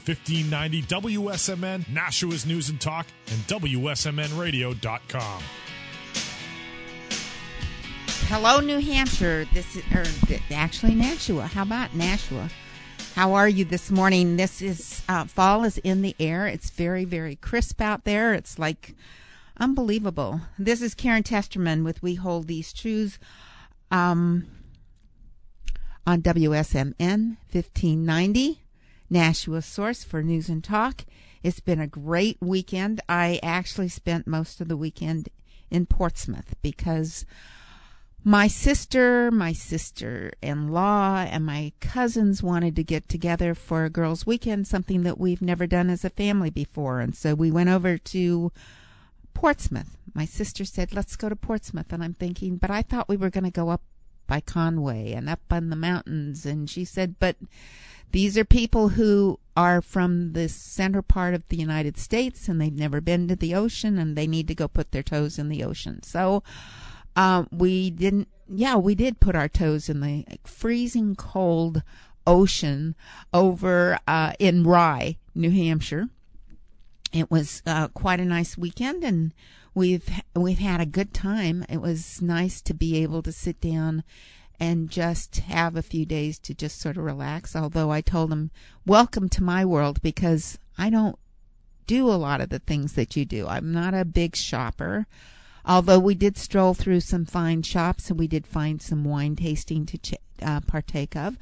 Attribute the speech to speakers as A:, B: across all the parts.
A: 1590 WSMN, Nashua's News and Talk, and WSMNradio.com.
B: Hello, New Hampshire. This is actually Nashua. How about Nashua? How are you this morning? This is fall is in the air. It's very, very crisp out there. It's like unbelievable. This is Karen Testerman with We Hold These Truths on WSMN 1590, Nashua's source for news and talk. It's been a great weekend. I actually spent most of the weekend in Portsmouth because my sister-in-law, and my cousins wanted to get together for a girls' weekend, something that we've never done as a family before. And so we went over to Portsmouth. My sister said, let's go to Portsmouth. And I'm thinking, but I thought we were going to go up by Conway and up on the mountains. And she said, but these are people who are from the center part of the United States, and they've never been to the ocean, and they need to go put their toes in the ocean. So we did put our toes in the freezing cold ocean over in Rye, New Hampshire. It was quite a nice weekend, and we've had a good time. It was nice to be able to sit down and just have a few days to just sort of relax. Although I told them, welcome to my world, because I don't do a lot of the things that you do. I'm not a big shopper. Although we did stroll through some fine shops, and we did find some wine tasting to partake of.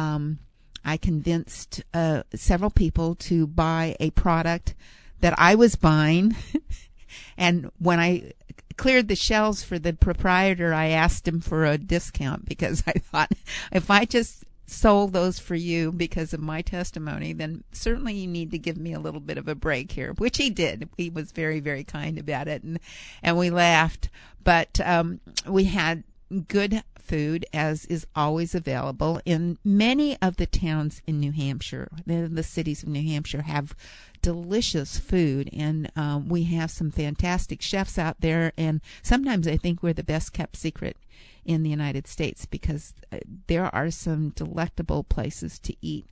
B: I convinced several people to buy a product that I was buying. And when I cleared the shelves for the proprietor, I asked him for a discount, because I thought, if I just sold those for you because of my testimony, then certainly you need to give me a little bit of a break here, which he did. He was very, very kind about it, and we laughed. But we had good food, as is always available in many of the towns in New Hampshire. The cities of New Hampshire have delicious food, and we have some fantastic chefs out there, and sometimes I think we're the best kept secret in the United States, because there are some delectable places to eat.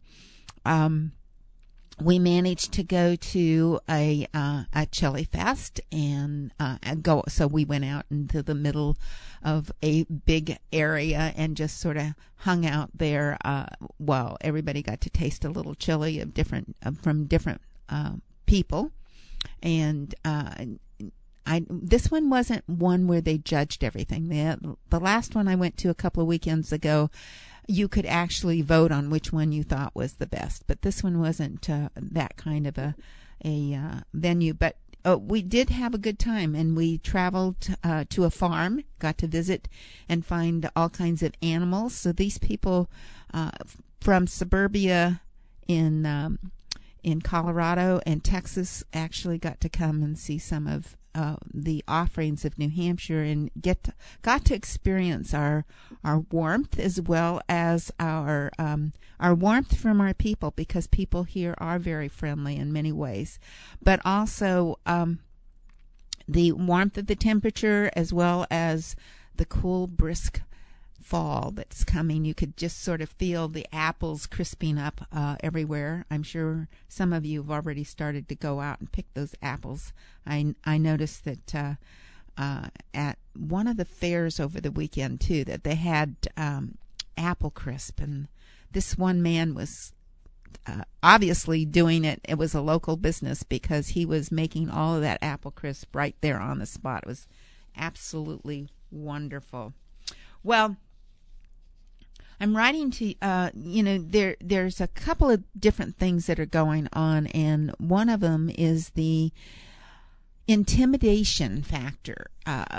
B: We managed to go to a chili fest and go. So we went out into the middle of a big area and just sort of hung out there. Well, everybody got to taste a little chili of from different people, and this one wasn't one where they judged everything. The last one I went to a couple of weekends ago, you could actually vote on which one you thought was the best. But this one wasn't that kind of a venue. But we did have a good time, and we traveled to a farm, got to visit and find all kinds of animals. So these people from suburbia in Colorado and Texas actually got to come and see some of the offerings of New Hampshire, and got to experience our warmth, as well as our warmth from our people, because people here are very friendly in many ways, but also the warmth of the temperature, as well as the cool, brisk fall that's coming. You could just sort of feel the apples crisping up everywhere. I'm sure some of you have already started to go out and pick those apples. I noticed that at one of the fairs over the weekend too, that they had apple crisp, and this one man was obviously doing it. It was a local business, because he was making all of that apple crisp right there on the spot. It was absolutely wonderful. Well, I'm writing to, there's a couple of different things that are going on, and one of them is the intimidation factor.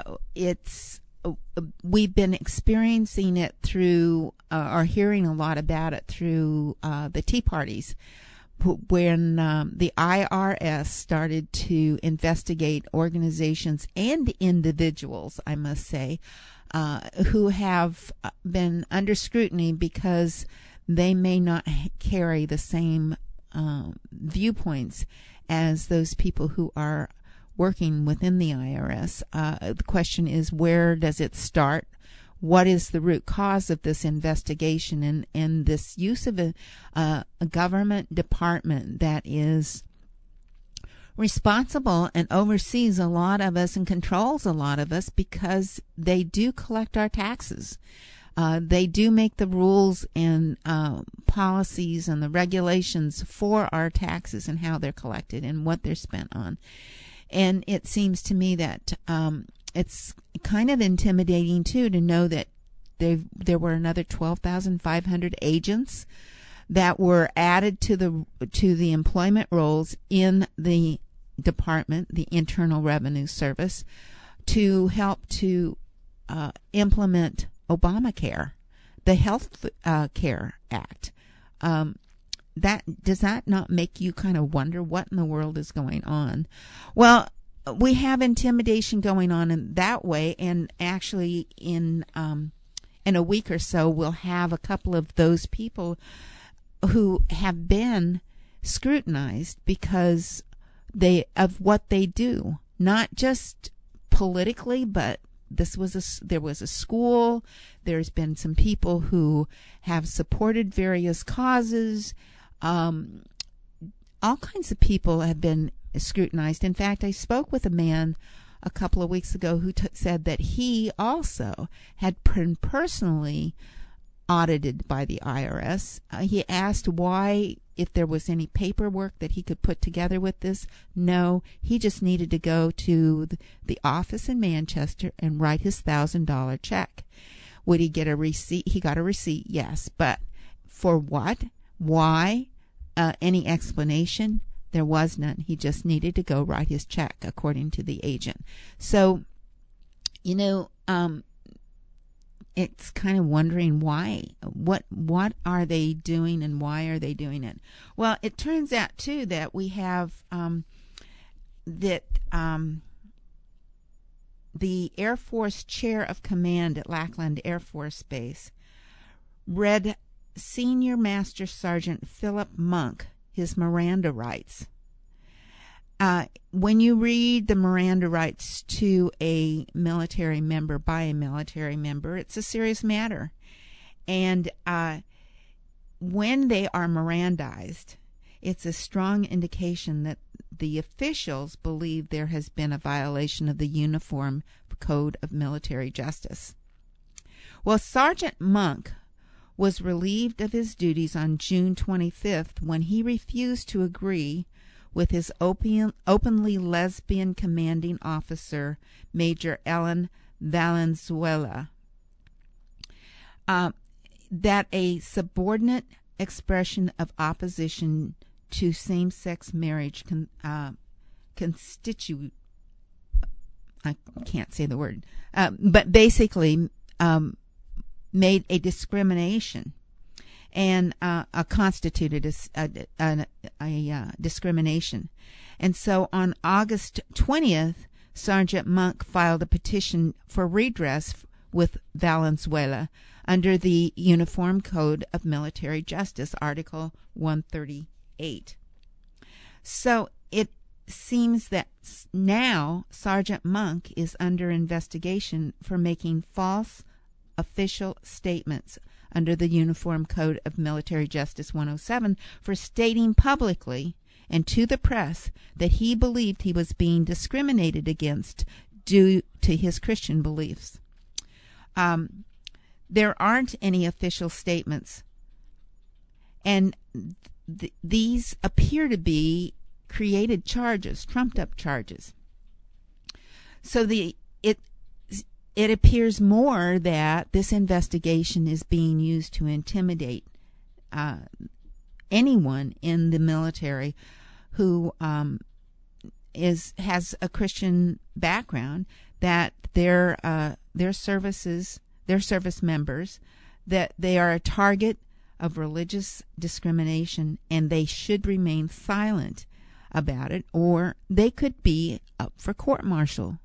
B: We've been experiencing it through, or hearing a lot about it through the Tea Parties, when the IRS started to investigate organizations and individuals, I must say, who have been under scrutiny because they may not carry the same viewpoints as those people who are working within the IRS. The question is, where does it start? what is the root cause of this investigation and this use of a government department that is responsible and oversees a lot of us and controls a lot of us because they do collect our taxes. They do make the rules and policies and the regulations for our taxes and how they're collected and what they're spent on. And it seems to me that it's kind of intimidating, too, to know that there were another 12,500 agents that were added to the employment rolls in the department, the Internal Revenue Service, to help to implement Obamacare, the Health Care Act. Does that not make you kind of wonder what in the world is going on? Well, we have intimidation going on in that way, and actually in a week or so we'll have a couple of those people who have been scrutinized because of what they do, not just politically, but there was a school. There's been some people who have supported various causes. All kinds of people have been scrutinized. In fact, I spoke with a man a couple of weeks ago who said that he also had been personally audited by the IRS. He asked why, if there was any paperwork that he could put together with this. No, he just needed to go to the office in Manchester and write his $1,000 check. Would he get a receipt? He got a receipt, yes. But for what? Why? Any explanation? There was none. He just needed to go write his check, according to the agent. So, it's kind of wondering why. What are they doing and why are they doing it? Well, it turns out, too, that we have the Air Force Chair of Command at Lackland Air Force Base read Senior Master Sergeant Philip Monk his Miranda rights. When you read the Miranda rights to a military member by a military member, it's a serious matter. And when they are Mirandized, it's a strong indication that the officials believe there has been a violation of the Uniform Code of Military Justice. Well, Sergeant Monk was relieved of his duties on June 25th when he refused to agree with his openly lesbian commanding officer, Major Ellen Valenzuela, that a subordinate expression of opposition to same-sex marriage constitute, I can't say the word, but basically made a discrimination and constituted a discrimination. And so on August 20th, Sergeant Monk filed a petition for redress with Valenzuela under the Uniform Code of Military Justice, Article 138. So it seems that now Sergeant Monk is under investigation for making false official statements under the Uniform Code of Military Justice 107 for stating publicly and to the press that he believed he was being discriminated against due to his Christian beliefs. There aren't any official statements, and these appear to be created charges, trumped-up charges. So it appears more that this investigation is being used to intimidate anyone in the military who has a Christian background, that their service members, that they are a target of religious discrimination and they should remain silent about it, or they could be up for court-martial.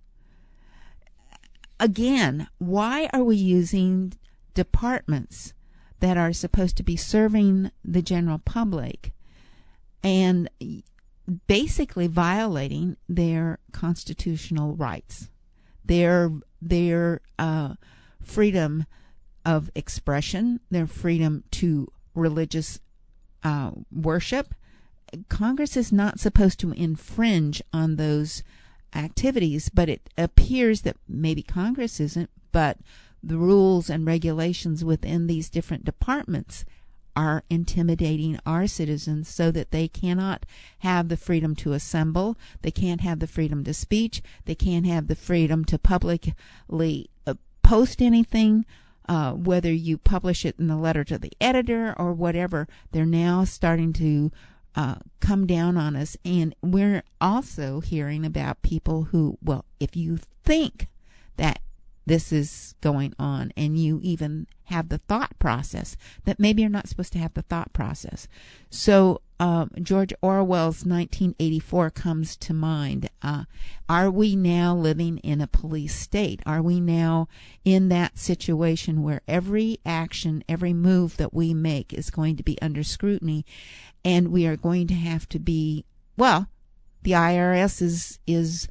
B: Again, why are we using departments that are supposed to be serving the general public and basically violating their constitutional rights, their freedom of expression, their freedom to religious worship. Congress is not supposed to infringe on those activities, but it appears that maybe Congress isn't, but the rules and regulations within these different departments are intimidating our citizens so that they cannot have the freedom to assemble, they can't have the freedom to speech, they can't have the freedom to publicly post anything, whether you publish it in the letter to the editor or whatever. They're now starting to come down on us, and we're also hearing about people who, well, if you think that this is going on and you even have the thought process, that maybe you're not supposed to have the thought process. So George Orwell's 1984 comes to mind. Are we now living in a police state? Are we now in that situation where every action, every move that we make is going to be under scrutiny, and we are going to have to be, well, the IRS is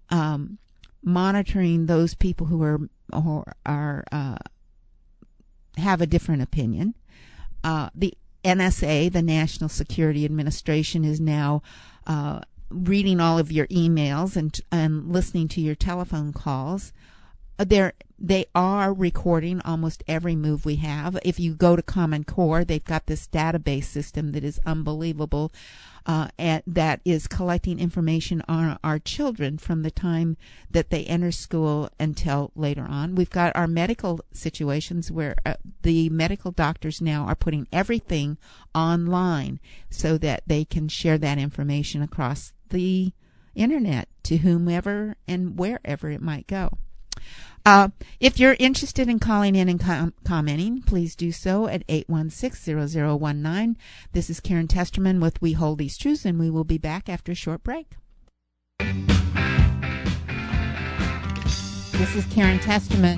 B: monitoring those people who are have a different opinion. The NSA, the National Security Administration, is now reading all of your emails and listening to your telephone calls. They are recording almost every move we have. If you go to Common Core, they've got this database system that is unbelievable, and that is collecting information on our children from the time that they enter school until later on. We've got our medical situations where the medical doctors now are putting everything online so that they can share that information across the internet to whomever and wherever it might go. If you're interested in calling in and commenting, please do so at 816-0019. This is Karen Testerman with We Hold These Truths, and we will be back after a short break. This is Karen Testerman.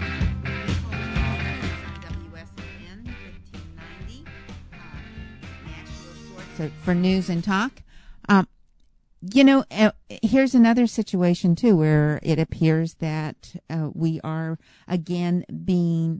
B: WSN 1590, Nashville Short for News and Talk. Here's another situation, too, where it appears that we are, again, being,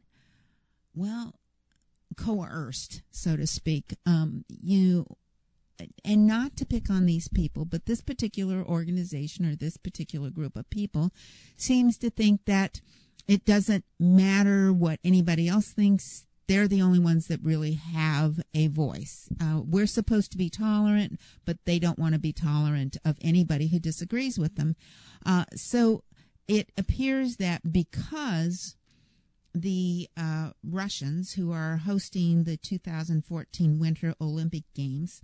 B: coerced, so to speak. And not to pick on these people, but this particular organization or this particular group of people seems to think that it doesn't matter what anybody else thinks. They're the only ones that really have a voice. We're supposed to be tolerant, but they don't want to be tolerant of anybody who disagrees with them. So it appears that because the Russians, who are hosting the 2014 Winter Olympic Games,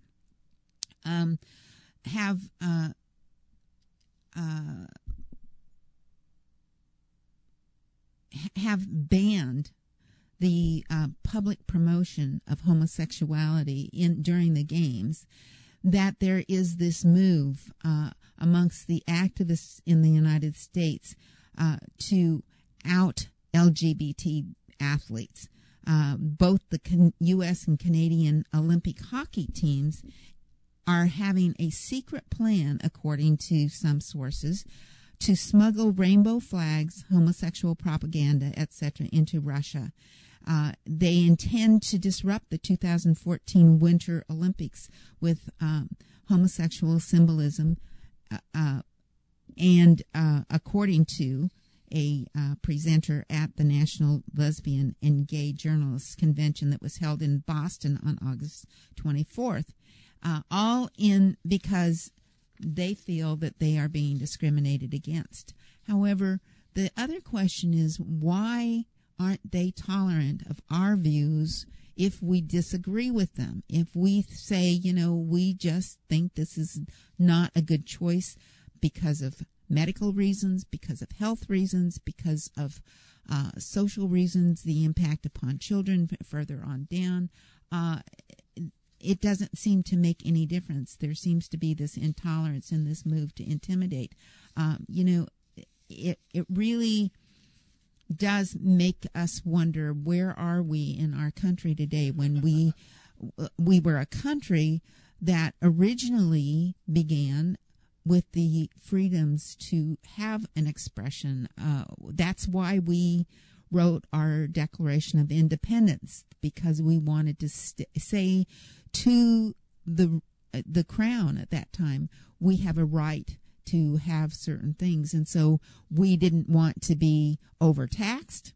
B: have banned the public promotion of homosexuality during the games, that there is this move amongst the activists in the United States to out LGBT athletes. Both the U.S. and Canadian Olympic hockey teams are having a secret plan, according to some sources, to smuggle rainbow flags, homosexual propaganda, etc., into Russia. They intend to disrupt the 2014 Winter Olympics with homosexual symbolism, and according to a presenter at the National Lesbian and Gay Journalists Convention that was held in Boston on August 24th, all in because they feel that they are being discriminated against. However, the other question is, why aren't they tolerant of our views if we disagree with them? If we say, we just think this is not a good choice because of medical reasons, because of health reasons, because of social reasons, the impact upon children further on down, it doesn't seem to make any difference. There seems to be this intolerance and this move to intimidate. It really does make us wonder, where are we in our country today when we were a country that originally began with the freedoms to have an expression. That's why we wrote our Declaration of Independence because we wanted to say to the crown at that time, we have a right to have certain things. And so we didn't want to be overtaxed.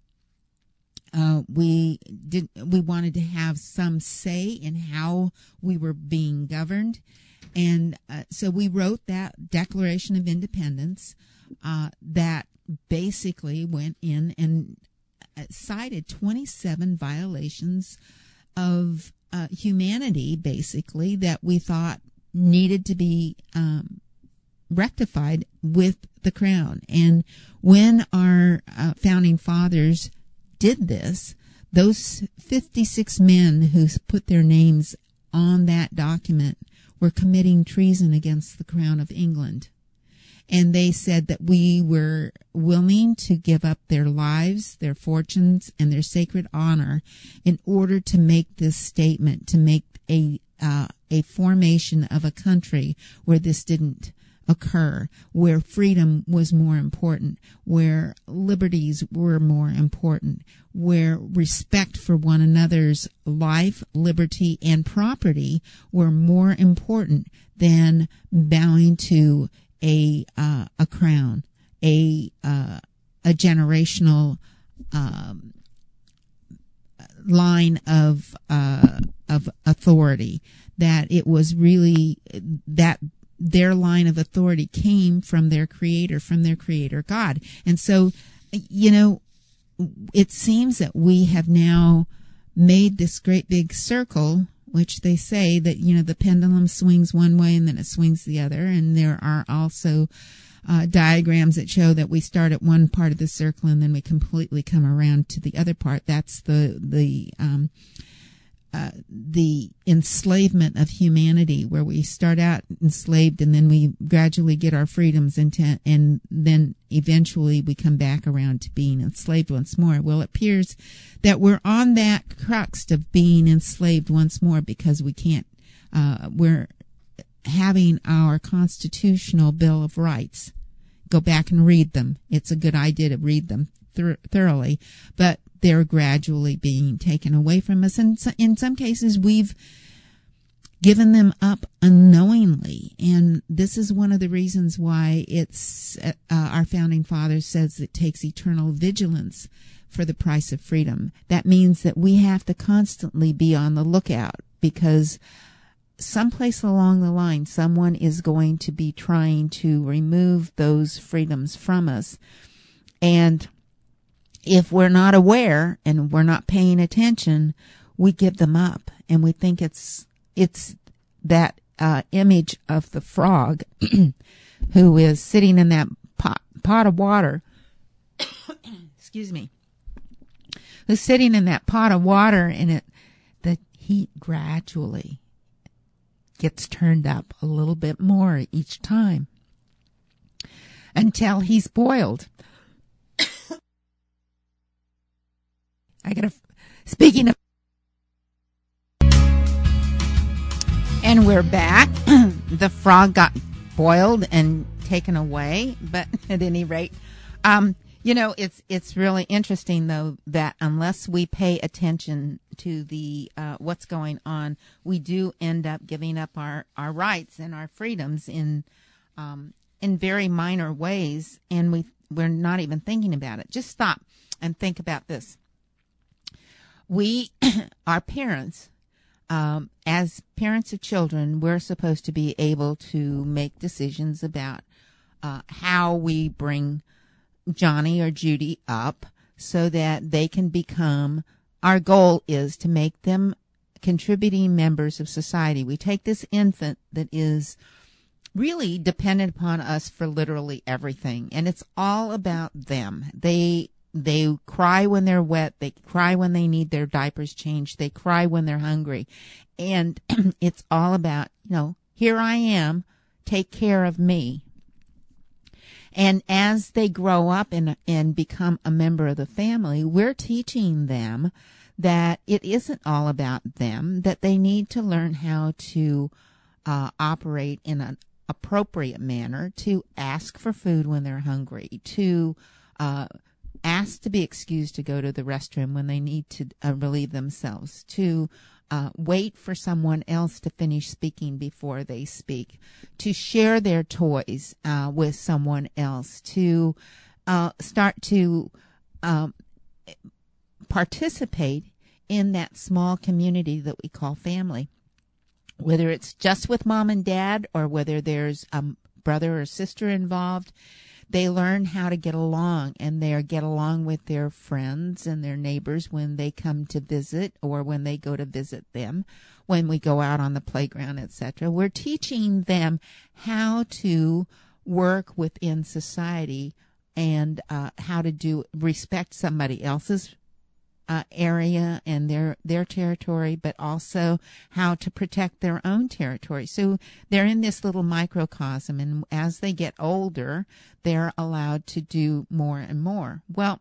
B: We wanted to have some say in how we were being governed. And so we wrote that Declaration of Independence that basically went in and cited 27 violations of humanity, basically, that we thought needed to be rectified with the crown. And when our founding fathers did this, those 56 men who put their names on that document were committing treason against the Crown of England. And they said that we were willing to give up their lives, their fortunes, and their sacred honor in order to make this statement, to make a formation of a country where this didn't occur, where freedom was more important, where liberties were more important, where respect for one another's life, liberty, and property were more important than bowing to a crown, a generational line of authority. That it was really that their line of authority came from their creator God. And so, it seems that we have now made this great big circle, which they say that, the pendulum swings one way and then it swings the other. And there are also diagrams that show that we start at one part of the circle and then we completely come around to the other part. That's the enslavement of humanity, where we start out enslaved and then we gradually get our freedoms and then eventually we come back around to being enslaved once more. Well, it appears that we're on that crux of being enslaved once more because we can't, we're having our constitutional Bill of Rights. Go back and read them. It's a good idea to read them thoroughly, but they're gradually being taken away from us. And in some cases, we've given them up unknowingly. And this is one of the reasons why it's our founding fathers says it takes eternal vigilance for the price of freedom. That means that we have to constantly be on the lookout, because someplace along the line, someone is going to be trying to remove those freedoms from us. And if we're not aware and we're not paying attention, we give them up, and we think it's that image of the frog who is sitting in that pot of water. Excuse me. Who's sitting in that pot of water, and the heat gradually gets turned up a little bit more each time until he's boiled. Speaking of, and we're back. The frog got boiled and taken away, but at any rate, it's really interesting though that unless we pay attention to the what's going on, we do end up giving up our rights and our freedoms in very minor ways, and we're not even thinking about it. Just stop and think about this. We, our parents, as parents of children, we're supposed to be able to make decisions about how we bring Johnny or Judy up so that they can become, our goal is to make them contributing members of society. We take this infant that is really dependent upon us for literally everything, and it's all about them. They cry when they're wet. They cry when they need their diapers changed. They cry when they're hungry. And it's all about, here I am, take care of me. And as they grow up and become a member of the family, we're teaching them that it isn't all about them, that they need to learn how to operate in an appropriate manner, to ask for food when they're hungry, to ask to be excused to go to the restroom when they need to relieve themselves, to wait for someone else to finish speaking before they speak, to share their toys with someone else, to start to participate in that small community that we call family, whether it's just with mom and dad or whether there's a brother or sister involved. They learn how to get along, and they get along with their friends and their neighbors when they come to visit or when they go to visit them, when we go out on the playground, etc. We're teaching them how to work within society and how to respect somebody else's area and their territory, but also how to protect their own territory. So they're in this little microcosm, and as they get older, they're allowed to do more and more. Well,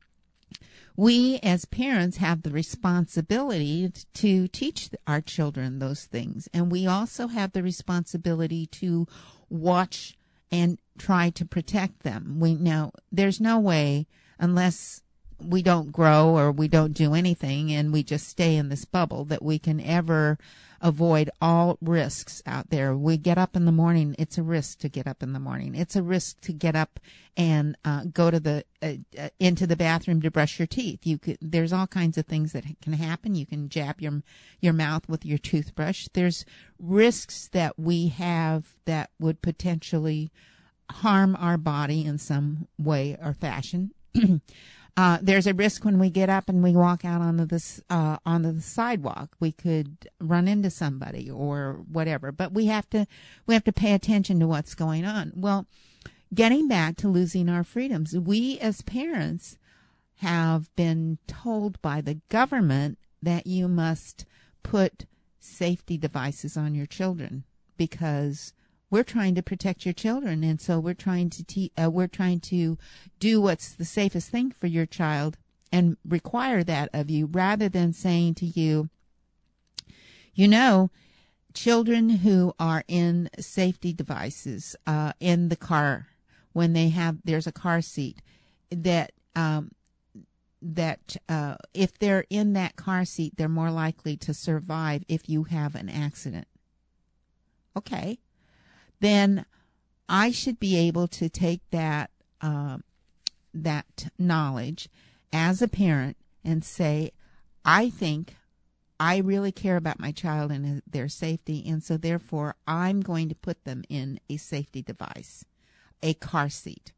B: we as parents have the responsibility to teach our children those things, and we also have the responsibility to watch and try to protect them. Now, there's no way, unless we don't grow or we don't do anything and we just stay in this bubble, that we can ever avoid all risks out there. We get up in the morning. It's a risk to get up in the morning. It's a risk to get up and go to into the bathroom to brush your teeth. There's all kinds of things that can happen. You can jab your mouth with your toothbrush. There's risks that we have that would potentially harm our body in some way or fashion. There's a risk when we get up and we walk out onto the sidewalk. We could run into somebody or whatever, but we have to pay attention to what's going on. Well, getting back to losing our freedoms, we as parents have been told by the government that you must put safety devices on your children because we're trying to protect your children, and so we're trying to do what's the safest thing for your child and require that of you, rather than saying to you, children who are in safety devices in the car, when there's a car seat, that if they're in that car seat, they're more likely to survive if you have an accident. Okay. Then I should be able to take that knowledge as a parent and say, I think I really care about my child and their safety, and so therefore I'm going to put them in a safety device, a car seat.